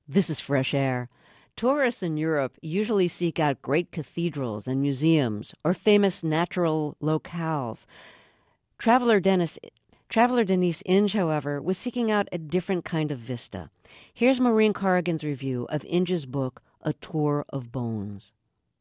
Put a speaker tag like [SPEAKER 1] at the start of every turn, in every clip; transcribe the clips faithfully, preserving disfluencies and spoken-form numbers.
[SPEAKER 1] This is Fresh Air. Tourists in Europe usually seek out great cathedrals and museums or famous natural locales. Traveler Dennis, Traveler Denise Inge, however, was seeking out a different kind of vista. Here's Maureen Corrigan's review of Inge's book, A Tour of Bones.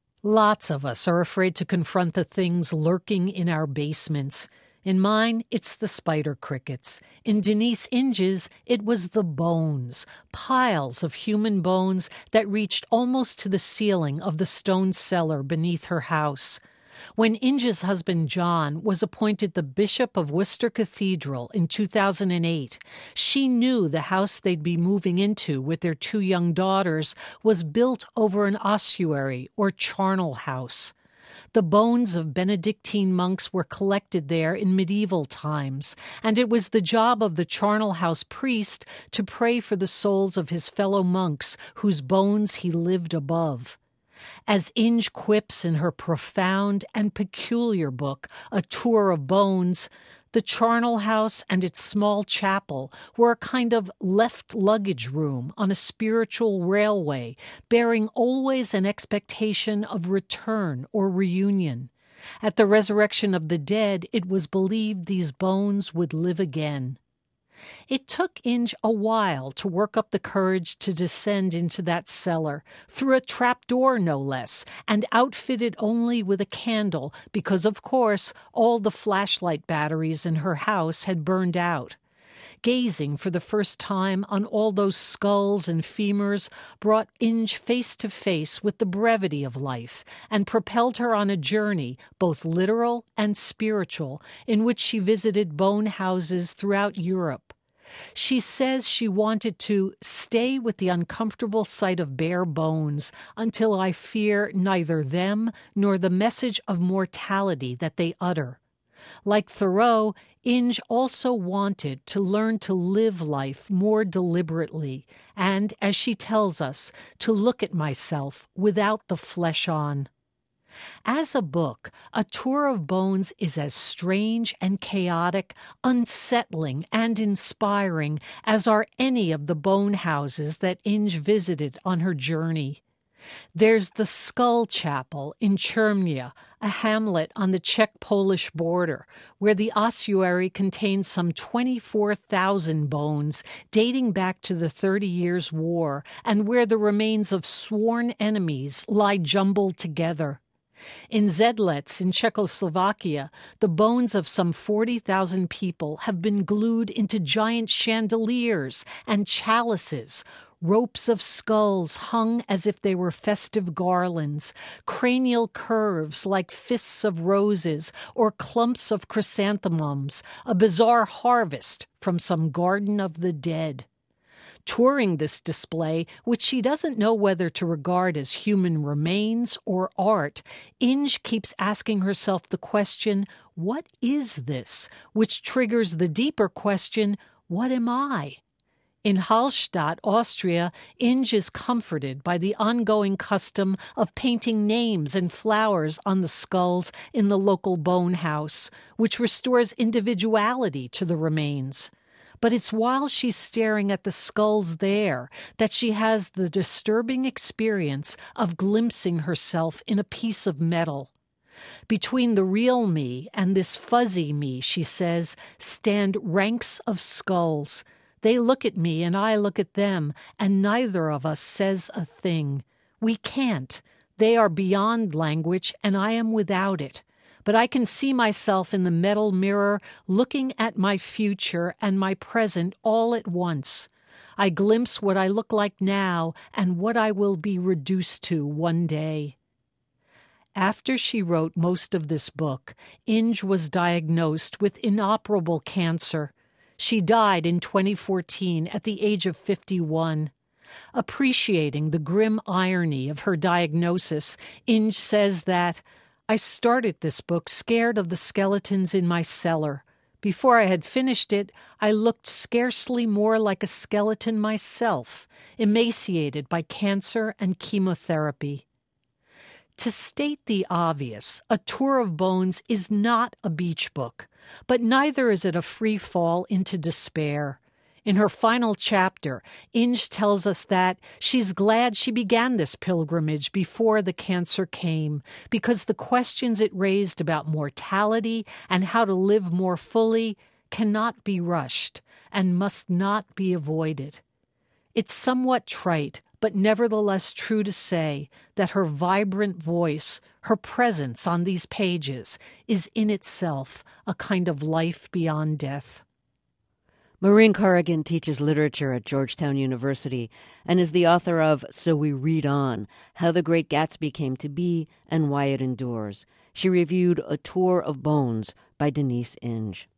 [SPEAKER 2] Lots of us are afraid to confront the things lurking in our basements. In mine, it's the spider crickets. In Denise Inge's, it was the bones, piles of human bones that reached almost to the ceiling of the stone cellar beneath her house. When Inge's husband John was appointed the Bishop of Worcester Cathedral in two thousand eight, she knew the house they'd be moving into with their two young daughters was built over an ossuary or charnel house. The bones of Benedictine monks were collected there in medieval times, and it was the job of the charnel house priest to pray for the souls of his fellow monks whose bones he lived above. As Inge quips in her profound and peculiar book, A Tour of Bones, the charnel house and its small chapel were a kind of left luggage room on a spiritual railway, bearing always an expectation of return or reunion. At the resurrection of the dead, it was believed these bones would live again. It took Inge a while to work up the courage to descend into that cellar, through a trapdoor no less, and outfitted only with a candle because, of course, all the flashlight batteries in her house had burned out. Gazing for the first time on all those skulls and femurs brought Inge face to face with the brevity of life and propelled her on a journey, both literal and spiritual, in which she visited bone houses throughout Europe. She says she wanted to stay with the uncomfortable sight of bare bones until I fear neither them nor the message of mortality that they utter. Like Thoreau, Inge also wanted to learn to live life more deliberately and, as she tells us, to look at myself without the flesh on. As a book, A Tour of Bones is as strange and chaotic, unsettling and inspiring as are any of the bone houses that Inge visited on her journey. There's the Skull Chapel in Chermnia, a hamlet on the Czech-Polish border, where the ossuary contains some twenty-four thousand bones dating back to the Thirty Years' War, and where the remains of sworn enemies lie jumbled together. In Zedlec in Czechoslovakia, the bones of some forty thousand people have been glued into giant chandeliers and chalices. Ropes of skulls hung as if they were festive garlands, cranial curves like fists of roses or clumps of chrysanthemums, a bizarre harvest from some garden of the dead. Touring this display, which she doesn't know whether to regard as human remains or art, Inge keeps asking herself the question, what is this? Which triggers the deeper question, what am I? In Hallstatt, Austria, Inge is comforted by the ongoing custom of painting names and flowers on the skulls in the local bone house, which restores individuality to the remains. But it's while she's staring at the skulls there that she has the disturbing experience of glimpsing herself in a piece of metal. Between the real me and this fuzzy me, she says, stand ranks of skulls. They look at me and I look at them, and neither of us says a thing. We can't. They are beyond language, and I am without it. But I can see myself in the metal mirror looking at my future and my present all at once. I glimpse what I look like now and what I will be reduced to one day. After she wrote most of this book, Inge was diagnosed with inoperable cancer. She died in twenty fourteen at the age of fifty-one. Appreciating the grim irony of her diagnosis, Inge says that, I started this book scared of the skeletons in my cellar. Before I had finished it, I looked scarcely more like a skeleton myself, emaciated by cancer and chemotherapy. To state the obvious, A Tour of Bones is not a beach book, but neither is it a free fall into despair. In her final chapter, Inge tells us that she's glad she began this pilgrimage before the cancer came, because the questions it raised about mortality and how to live more fully cannot be rushed and must not be avoided. It's somewhat trite, but nevertheless true to say that her vibrant voice, her presence on these pages, is in itself a kind of life beyond death.
[SPEAKER 1] Maureen Corrigan teaches literature at Georgetown University and is the author of So We Read On, How the Great Gatsby Came to Be and Why It Endures. She reviewed A Tour of Bones by Denise Inge.